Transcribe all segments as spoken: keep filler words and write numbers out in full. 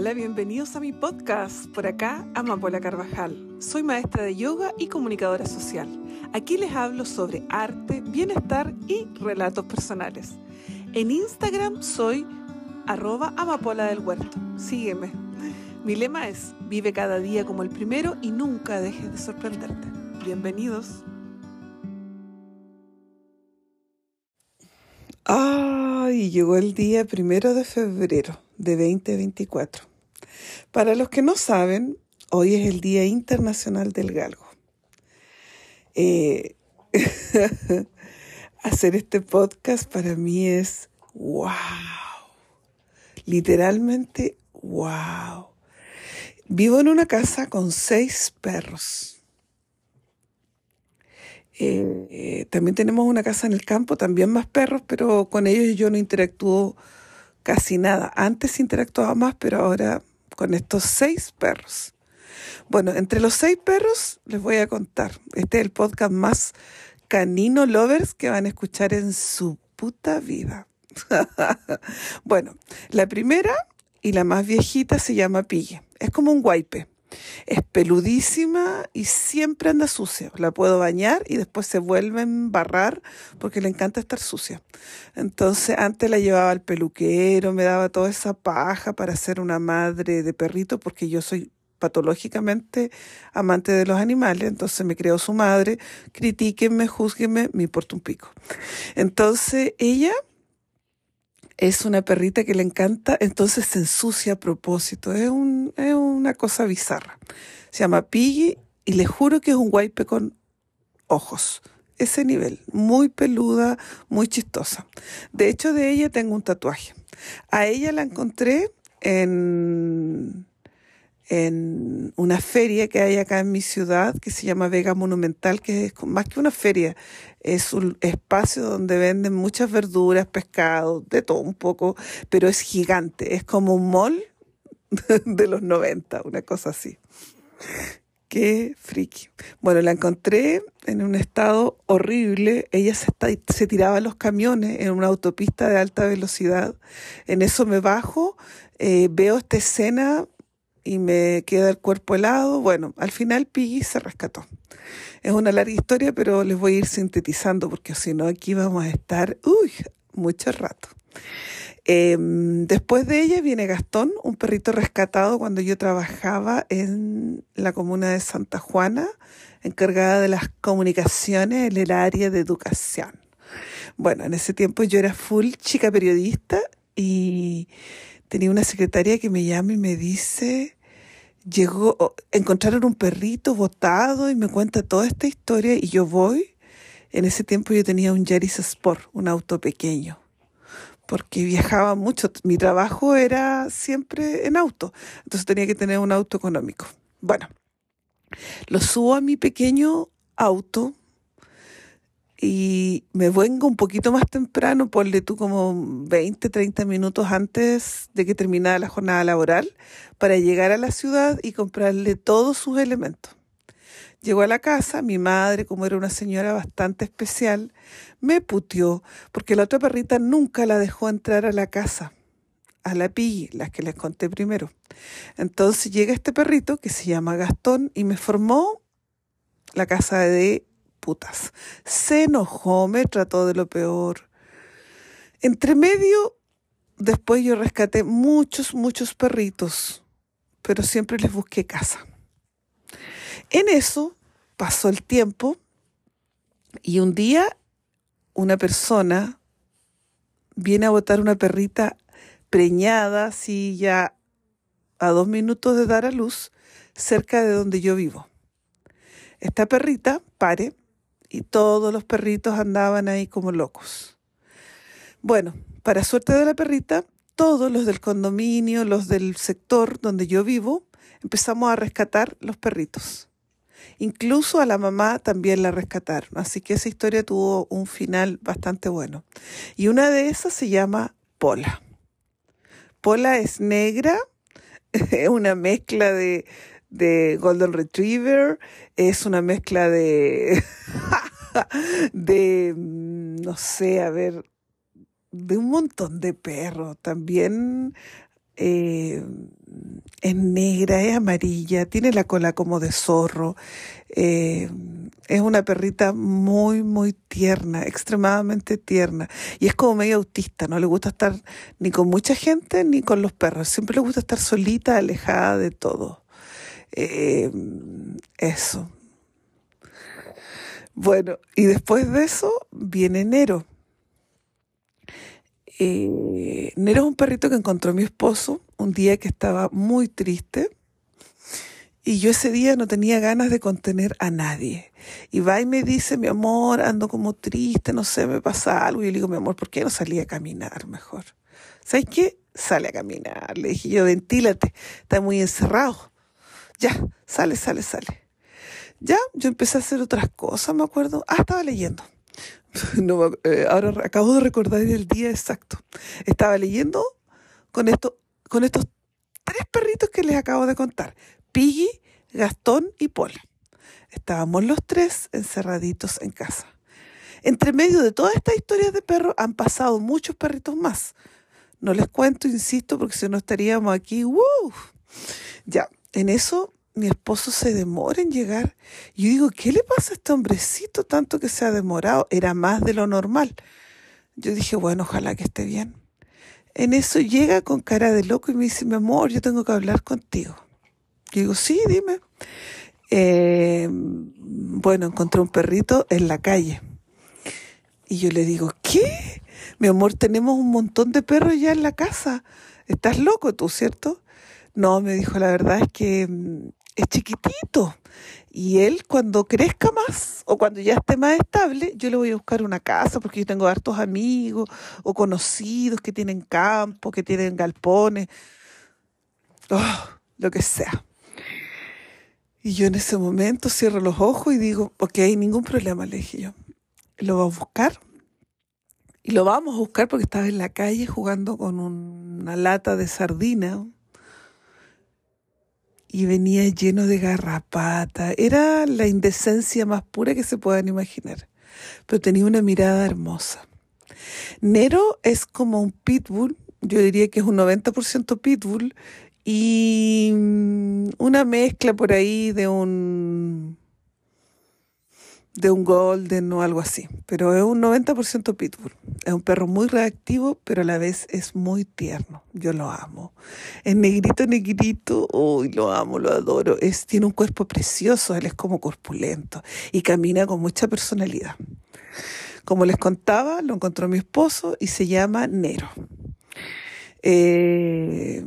Hola, bienvenidos a mi podcast. Por acá, Amapola Carvajal. Soy maestra de yoga y comunicadora social. Aquí les hablo sobre arte, bienestar y relatos personales. En Instagram soy arroba amapola del huerto. Sígueme. Mi lema es, vive cada día como el primero y nunca dejes de sorprenderte. Bienvenidos. Ay, llegó el día primero de febrero de veinte veinticuatro. Para los que no saben, hoy es el Día Internacional del Galgo. Eh, hacer este podcast para mí es wow. Literalmente wow. Vivo en una casa con seis perros. Eh, eh, también tenemos una casa en el campo, también más perros, pero con ellos yo no interactúo casi nada. Antes interactuaba más, pero ahora con estos seis perros. Bueno, entre los seis perros les voy a contar. Este es el podcast más canino lovers que van a escuchar en su puta vida. Bueno, la primera y la más viejita se llama Pille. Es como un guaipe. Es peludísima y siempre anda sucia. La puedo bañar y después se vuelve a embarrar porque le encanta estar sucia. Entonces antes la llevaba al peluquero, me daba toda esa paja para ser una madre de perrito porque yo soy patológicamente amante de los animales. Entonces me creó su madre, critíquenme, júzguenme, me importa un pico. Entonces ella es una perrita que le encanta, entonces se ensucia a propósito. Es, un, es una cosa bizarra. Se llama Piggy y le juro que es un guaipe con ojos. Ese nivel, muy peluda, muy chistosa. De hecho, de ella tengo un tatuaje. A ella la encontré en, en una feria que hay acá en mi ciudad que se llama Vega Monumental, que es más que una feria. Es un espacio donde venden muchas verduras, pescados, de todo un poco, pero es gigante. Es como un mall de los noventa, una cosa así. Qué friki. Bueno, la encontré en un estado horrible. Ella se, está, se tiraba a los camiones en una autopista de alta velocidad. En eso me bajo, eh, veo esta escena y me queda el cuerpo helado. Bueno, al final Piggy se rescató. Es una larga historia, pero les voy a ir sintetizando porque si no aquí vamos a estar, uy, mucho rato. Eh, después de ella viene Gastón, un perrito rescatado cuando yo trabajaba en la comuna de Santa Juana, encargada de las comunicaciones en el área de educación. Bueno, en ese tiempo yo era full chica periodista y tenía una secretaria que me llama y me dice, llegó, encontraron un perrito botado y me cuenta toda esta historia y yo voy. En ese tiempo yo tenía un Yaris Sport, un auto pequeño, porque viajaba mucho. Mi trabajo era siempre en auto, entonces tenía que tener un auto económico. Bueno, lo subo a mi pequeño auto y me vengo un poquito más temprano, ponle tú como veinte, treinta minutos antes de que terminara la jornada laboral, para llegar a la ciudad y comprarle todos sus elementos. Llego a la casa, mi madre, como era una señora bastante especial, me puteó porque la otra perrita nunca la dejó entrar a la casa, a la Piggy, las que les conté primero. Entonces llega este perrito que se llama Gastón y me formó la casa de putas. Se enojó, me trató de lo peor. Entre medio, después yo rescaté muchos, muchos perritos, pero siempre les busqué casa. En eso pasó el tiempo y un día una persona viene a botar una perrita preñada, así ya a dos minutos de dar a luz, cerca de donde yo vivo. Esta perrita pare y todos los perritos andaban ahí como locos. Bueno, para suerte de la perrita, todos los del condominio, los del sector donde yo vivo, empezamos a rescatar los perritos. Incluso a la mamá también la rescataron, así que esa historia tuvo un final bastante bueno. Y una de esas se llama Pola. Pola es negra, es una mezcla de, de Golden Retriever, es una mezcla de, de, no sé, a ver, de un montón de perros. También eh, es negra, es amarilla, tiene la cola como de zorro. eh, es una perrita muy, muy tierna, extremadamente tierna. Y es como medio autista, no le gusta estar ni con mucha gente ni con los perros. Siempre le gusta estar solita, alejada de todo. Eh, eso. Bueno, y después de eso viene Nero. Eh, Nero es un perrito que encontró mi esposo un día que estaba muy triste y yo ese día no tenía ganas de contener a nadie. Y va y me dice, mi amor, ando como triste, no sé, me pasa algo. Y yo le digo, mi amor, ¿por qué no salí a caminar mejor? ¿Sabes qué? Sale a caminar. Le dije yo, ventílate, está muy encerrado. Ya, sale, sale, sale. Ya, yo empecé a hacer otras cosas, me acuerdo. Ah, estaba leyendo. No, me- eh, ahora re- acabo de recordar el día exacto. Estaba leyendo con esto, con estos tres perritos que les acabo de contar. Piggy, Gastón y Pola. Estábamos los tres encerraditos en casa. Entre medio de todas estas historias de perros han pasado muchos perritos más. No les cuento, insisto, porque si no estaríamos aquí. ¡Woo! Ya, en eso mi esposo se demora en llegar. Y yo digo, ¿qué le pasa a este hombrecito tanto que se ha demorado? Era más de lo normal. Yo dije, bueno, ojalá que esté bien. En eso llega con cara de loco y me dice, mi amor, yo tengo que hablar contigo. Yo digo, sí, dime. Eh, bueno, encontré un perrito en la calle. Y yo le digo, ¿qué? Mi amor, tenemos un montón de perros ya en la casa. ¿Estás loco tú, cierto? No, me dijo, la verdad es que mm, es chiquitito. Y él cuando crezca más o cuando ya esté más estable, yo le voy a buscar una casa porque yo tengo hartos amigos o conocidos que tienen campo, que tienen galpones, oh, lo que sea. Y yo en ese momento cierro los ojos y digo, ok, ningún problema, le dije yo. Lo va a buscar y lo vamos a buscar porque estaba en la calle jugando con un- una lata de sardina y venía lleno de garrapata. Era la indecencia más pura que se puedan imaginar, pero tenía una mirada hermosa. Nero es como un pitbull, yo diría que es un noventa por ciento pitbull y mm, una mezcla por ahí de un de un golden o algo así, pero es un noventa por ciento pitbull. Es un perro muy reactivo, pero a la vez es muy tierno. Yo lo amo. Es negrito, negrito, uy, lo amo, lo adoro. Es, tiene un cuerpo precioso, él es como corpulento y camina con mucha personalidad. Como les contaba, lo encontró mi esposo y se llama Nero. Eh,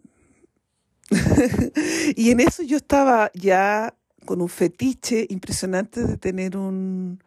y en eso yo estaba ya con un fetiche impresionante de tener un,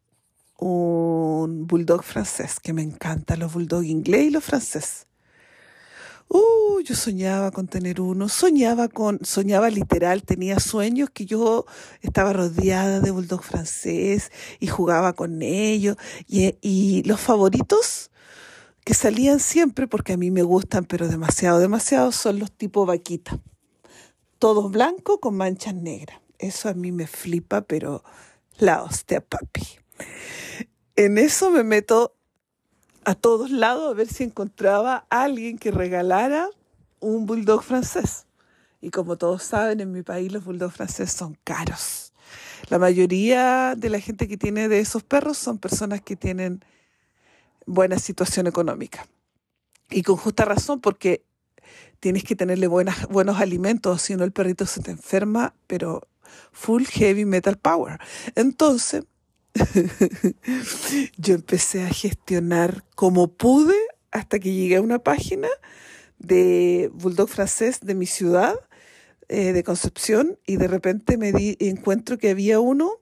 un bulldog francés, que me encantan los bulldog inglés y los francés. Uh, yo soñaba con tener uno, soñaba con, soñaba literal, tenía sueños que yo estaba rodeada de bulldog francés y jugaba con ellos. Y, y los favoritos que salían siempre, porque a mí me gustan, pero demasiado, demasiado, son los tipo vaquita. Todos blancos con manchas negras. Eso a mí me flipa, pero la hostia, papi. En eso me meto a todos lados a ver si encontraba a alguien que regalara un bulldog francés. Y como todos saben, en mi país los bulldog franceses son caros. La mayoría de la gente que tiene de esos perros son personas que tienen buena situación económica. Y con justa razón, porque tienes que tenerle buenas, buenos alimentos, si no el perrito se te enferma, pero full heavy metal power. Entonces, yo empecé a gestionar como pude hasta que llegué a una página de bulldog francés de mi ciudad, eh, de Concepción, y de repente me di, encuentro que había uno.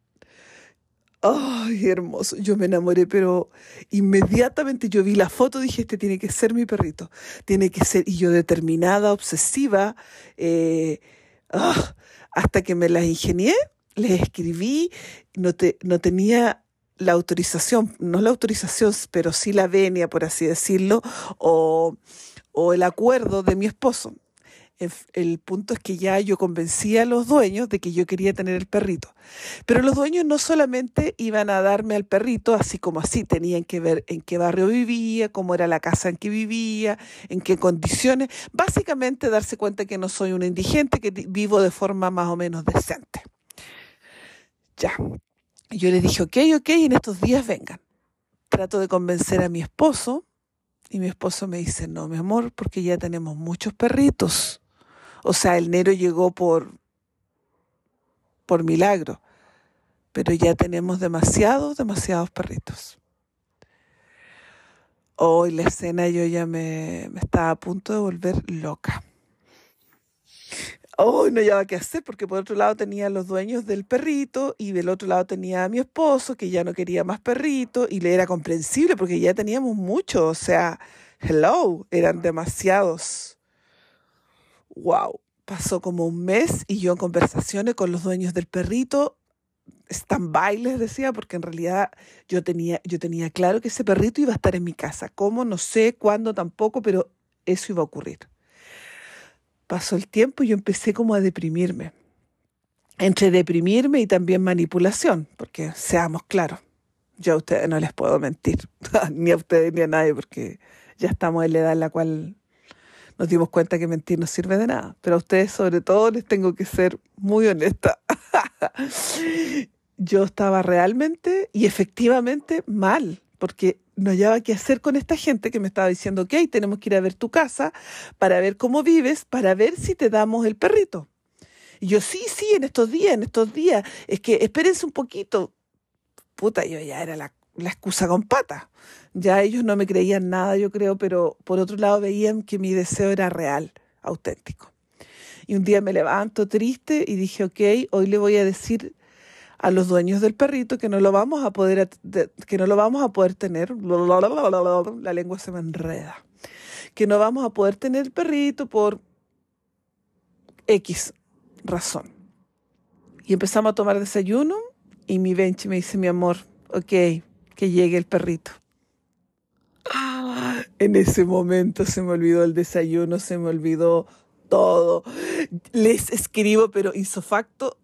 ¡Ay, hermoso! Yo me enamoré, pero inmediatamente yo vi la foto, dije, este tiene que ser mi perrito, tiene que ser, y yo determinada, obsesiva, eh, ah, hasta que me las ingenié, les escribí, no, te, no tenía la autorización, no la autorización, pero sí la venia, por así decirlo, o, o el acuerdo de mi esposo. El, el punto es que ya yo convencí a los dueños de que yo quería tener el perrito. Pero los dueños no solamente iban a darme al perrito así como así, tenían que ver en qué barrio vivía, cómo era la casa en que vivía, en qué condiciones. Básicamente darse cuenta que no soy una indigente, que di- vivo de forma más o menos decente. Ya. Y yo les dije, ok, ok, en estos días vengan. Trato de convencer a mi esposo y mi esposo me dice, no, mi amor, porque ya tenemos muchos perritos. O sea, el Nero llegó por, por milagro, pero ya tenemos demasiados, demasiados perritos. Hoy la escena yo ya me, me estaba a punto de volver loca. Hoy no había qué hacer porque por otro lado tenía a los dueños del perrito y del otro lado tenía a mi esposo que ya no quería más perrito y le era comprensible porque ya teníamos muchos, o sea, hello, eran demasiados. Wow. Pasó como un mes y yo en conversaciones con los dueños del perrito, stand-by les decía, porque en realidad yo tenía, yo tenía claro que ese perrito iba a estar en mi casa. ¿Cómo? No sé, cuándo tampoco, pero eso iba a ocurrir. Pasó el tiempo y yo empecé como a deprimirme. Entre deprimirme y también manipulación, porque seamos claros, yo a ustedes no les puedo mentir, ni a ustedes ni a nadie, porque ya estamos en la edad en la cual nos dimos cuenta que mentir no sirve de nada. Pero a ustedes sobre todo les tengo que ser muy honesta. Yo estaba realmente y efectivamente mal, porque no hallaba qué hacer con esta gente que me estaba diciendo, ok, tenemos que ir a ver tu casa para ver cómo vives, para ver si te damos el perrito. Y yo, sí, sí, en estos días, en estos días, es que espérense un poquito. Puta, yo ya era la, la excusa con pata. Ya ellos no me creían nada, yo creo, pero por otro lado veían que mi deseo era real, auténtico. Y un día me levanto triste y dije, ok, hoy le voy a decir a los dueños del perrito que no lo vamos a poder, de- que no lo vamos a poder tener. La lengua se me enreda. Que no vamos a poder tener el perrito por X razón. Y empezamos a tomar desayuno y mi Benchi me dice, mi amor, ok, que llegue el perrito. Ah, en ese momento se me olvidó el desayuno, se me olvidó todo. Les escribo, pero isofacto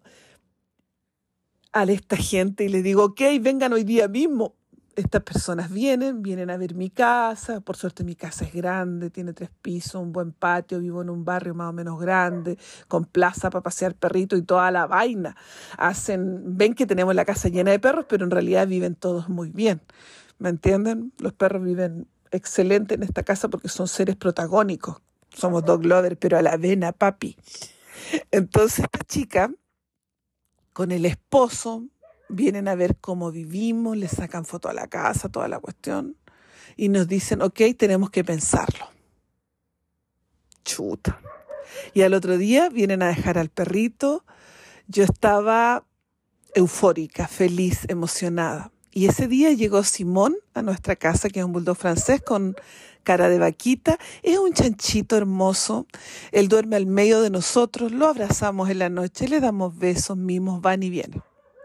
a esta gente y les digo, ok, vengan hoy día mismo. Estas personas vienen, vienen a ver mi casa. Por suerte mi casa es grande, tiene tres pisos, un buen patio, vivo en un barrio más o menos grande, con plaza para pasear perritos y toda la vaina. Hacen, ven que tenemos la casa llena de perros, pero en realidad viven todos muy bien. ¿Me entienden? Los perros viven excelente en esta casa porque son seres protagónicos. Somos dog lovers, pero a la vena, papi. Entonces esta chica con el esposo, vienen a ver cómo vivimos, le sacan foto a la casa, toda la cuestión, y nos dicen, ok, tenemos que pensarlo. Chuta. Y al otro día vienen a dejar al perrito. Yo estaba eufórica, feliz, emocionada. Y ese día llegó Simón a nuestra casa, que es un bulldog francés con cara de vaquita. Es un chanchito hermoso. Él duerme al medio de nosotros, lo abrazamos en la noche, le damos besos, mimos, van y vienen.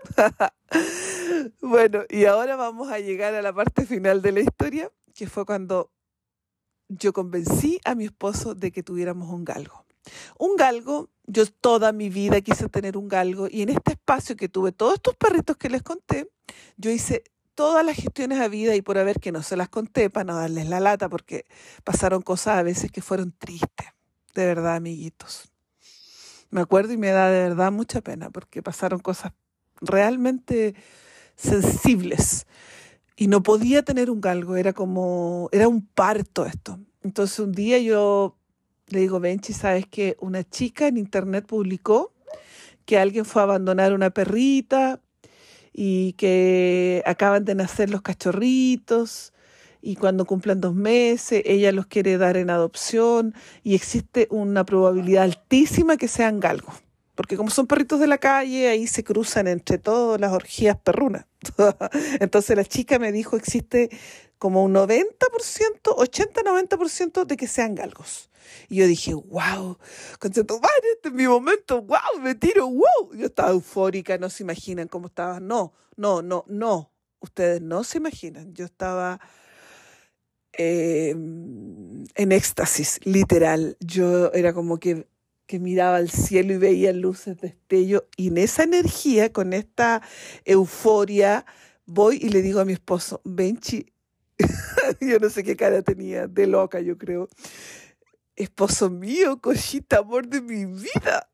Bueno, y ahora vamos a llegar a la parte final de la historia, que fue cuando yo convencí a mi esposo de que tuviéramos un galgo. Un galgo, yo toda mi vida quise tener un galgo y en este espacio que tuve todos estos perritos que les conté, yo hice todas las gestiones a vida y por haber que no se las conté para no darles la lata porque pasaron cosas a veces que fueron tristes, de verdad, amiguitos. Me acuerdo y me da de verdad mucha pena porque pasaron cosas realmente sensibles y no podía tener un galgo, era como, era un parto esto. Entonces un día yo le digo, Benchi, ¿sabes qué? Una chica en internet publicó que alguien fue a abandonar una perrita y que acaban de nacer los cachorritos y cuando cumplan dos meses ella los quiere dar en adopción y existe una probabilidad altísima que sean galgos. Porque como son perritos de la calle, ahí se cruzan entre todas las orgías perrunas. Entonces la chica me dijo, existe como un noventa por ciento, ochenta a noventa por ciento de que sean galgos. Y yo dije, wow, conchetumare, este es mi momento, wow, me tiro, wow. Yo estaba eufórica, no se imaginan cómo estaba. No, no, no, no. Ustedes no se imaginan. Yo estaba eh, en éxtasis, literal. Yo era como que que miraba al cielo y veía luces, destellos, y en esa energía, con esta euforia, voy y le digo a mi esposo, Benchi, yo no sé qué cara tenía, de loca yo creo, esposo mío, cosita, amor de mi vida.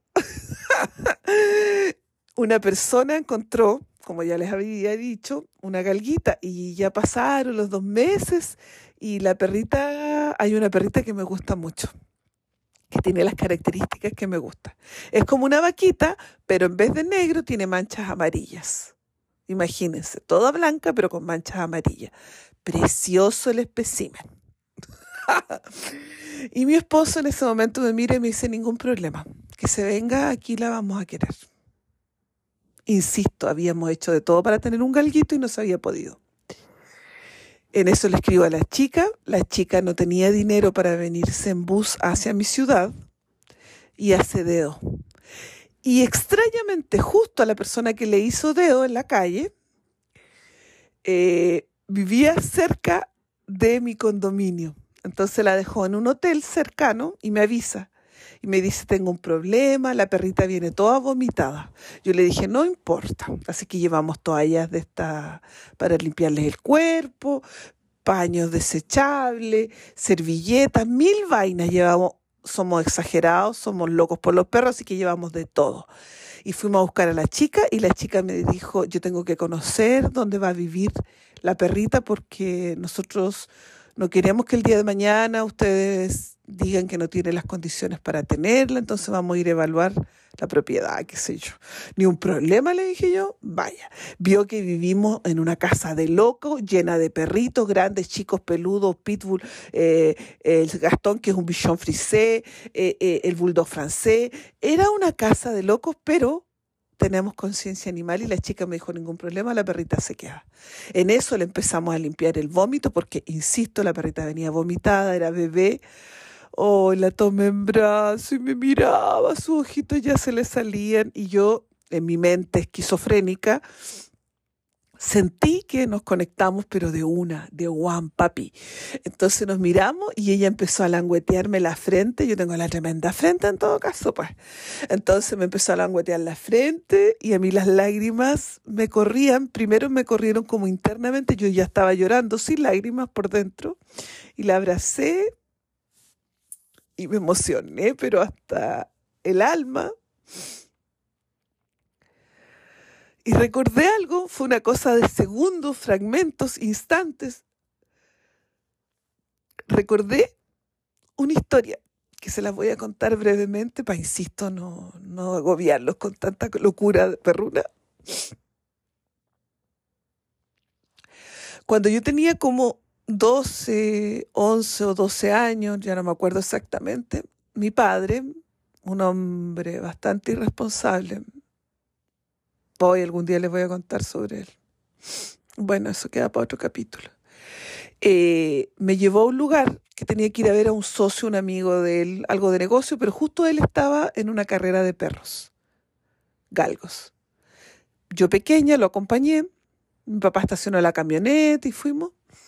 Una persona encontró, como ya les había dicho, una galguita y ya pasaron los dos meses y la perrita, hay una perrita que me gusta mucho, que tiene las características que me gustan. Es como una vaquita, pero en vez de negro tiene manchas amarillas. Imagínense, toda blanca pero con manchas amarillas. Precioso el espécimen. Y mi esposo en ese momento me mira y me dice, ningún problema, que se venga, aquí la vamos a querer. Insisto, habíamos hecho de todo para tener un galguito y no se había podido. En eso le escribo a la chica, la chica no tenía dinero para venirse en bus hacia mi ciudad y hace dedo. Y extrañamente, justo a la persona que le hizo dedo en la calle, eh, vivía cerca de mi condominio. Entonces la dejó en un hotel cercano y me avisa. Y me dice, tengo un problema, la perrita viene toda vomitada. Yo le dije, no importa. Así que llevamos toallas de esta para limpiarles el cuerpo, paños desechables, servilletas, mil vainas llevamos. Somos exagerados, somos locos por los perros, así que llevamos de todo. Y fuimos a buscar a la chica y la chica me dijo, yo tengo que conocer dónde va a vivir la perrita porque nosotros no queremos que el día de mañana ustedes digan que no tienen las condiciones para tenerla, entonces vamos a ir a evaluar la propiedad, qué sé yo. Ni un problema, le dije yo, vaya. Vio que vivimos en una casa de locos, llena de perritos, grandes, chicos, peludos, pitbull, eh, el Gastón, que es un bichon frisé, eh, eh, el bulldog francés. Era una casa de locos, pero tenemos conciencia animal y la chica me dijo, ningún problema, la perrita se queda. En eso le empezamos a limpiar el vómito porque, insisto, la perrita venía vomitada, era bebé. Oh, la tomé en brazos y me miraba, sus ojitos ya se le salían y yo, en mi mente esquizofrénica, sentí que nos conectamos, pero de una, de one, papi. Entonces nos miramos y ella empezó a languetearme la frente. Yo tengo la tremenda frente en todo caso, pues. Entonces me empezó a languetear la frente y a mí las lágrimas me corrían. Primero me corrieron como internamente, yo ya estaba llorando sin lágrimas por dentro y la abracé y me emocioné, pero hasta el alma. Y recordé algo, fue una cosa de segundos, fragmentos, instantes. Recordé una historia que se las voy a contar brevemente para, insisto, no, no agobiarlos con tanta locura perruna. Cuando yo tenía como doce, once o doce años, ya no me acuerdo exactamente, mi padre, un hombre bastante irresponsable, hoy algún día les voy a contar sobre él. Bueno, eso queda para otro capítulo. Eh, me llevó a un lugar que tenía que ir a ver a un socio, un amigo de él, algo de negocio, pero justo él estaba en una carrera de perros, galgos. Yo pequeña lo acompañé, mi papá estacionó la camioneta y fuimos.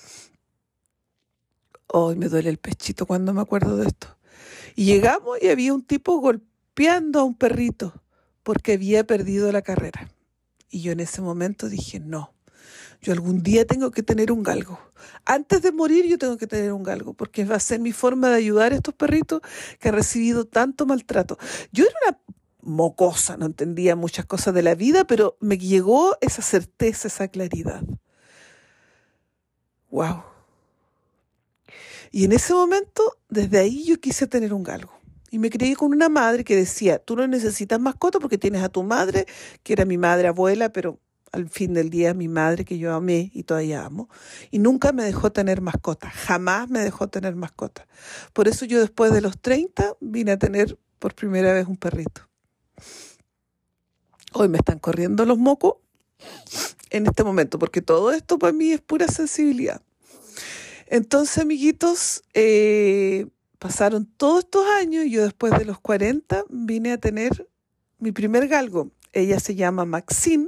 Hoy me duele el pechito cuando me acuerdo de esto. Y llegamos y había un tipo golpeando a un perrito porque había perdido la carrera. Y yo en ese momento dije, no, yo algún día tengo que tener un galgo. Antes de morir yo tengo que tener un galgo, porque va a ser mi forma de ayudar a estos perritos que han recibido tanto maltrato. Yo era una mocosa, no entendía muchas cosas de la vida, pero me llegó esa certeza, esa claridad. Wow. Y en ese momento, desde ahí yo quise tener un galgo. Y me crié con una madre que decía, tú no necesitas mascota porque tienes a tu madre, que era mi madre abuela, pero al fin del día mi madre que yo amé y todavía amo. Y nunca me dejó tener mascota, jamás me dejó tener mascota. Por eso yo después de los treinta vine a tener por primera vez un perrito. Hoy me están corriendo los mocos en este momento, porque todo esto para mí es pura sensibilidad. Entonces, amiguitos, eh, pasaron todos estos años y yo después de los cuarenta vine a tener mi primer galgo. Ella se llama Maxine.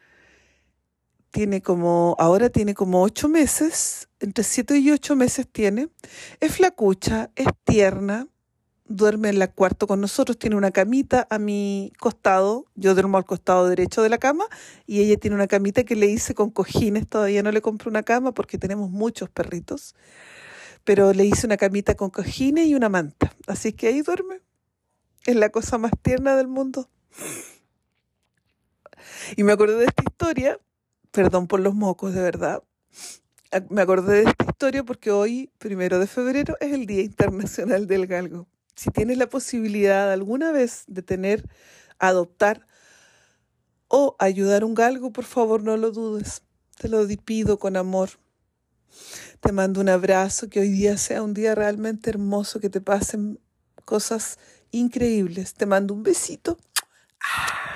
Tiene como, ahora tiene como ocho meses, entre siete y ocho meses tiene. Es flacucha, es tierna, duerme en el cuarto con nosotros, tiene una camita a mi costado, yo duermo al costado derecho de la cama y ella tiene una camita que le hice con cojines, todavía no le compré una cama porque tenemos muchos perritos, pero le hice una camita con cojines y una manta, así que ahí duerme, es la cosa más tierna del mundo. Y me acordé de esta historia, perdón por los mocos, de verdad, me acordé de esta historia porque hoy, primero de febrero, es el Día Internacional del Galgo. Si tienes la posibilidad alguna vez de tener, adoptar o ayudar a un galgo, por favor no lo dudes. Te lo pido con amor. Te mando un abrazo, que hoy día sea un día realmente hermoso, que te pasen cosas increíbles. Te mando un besito.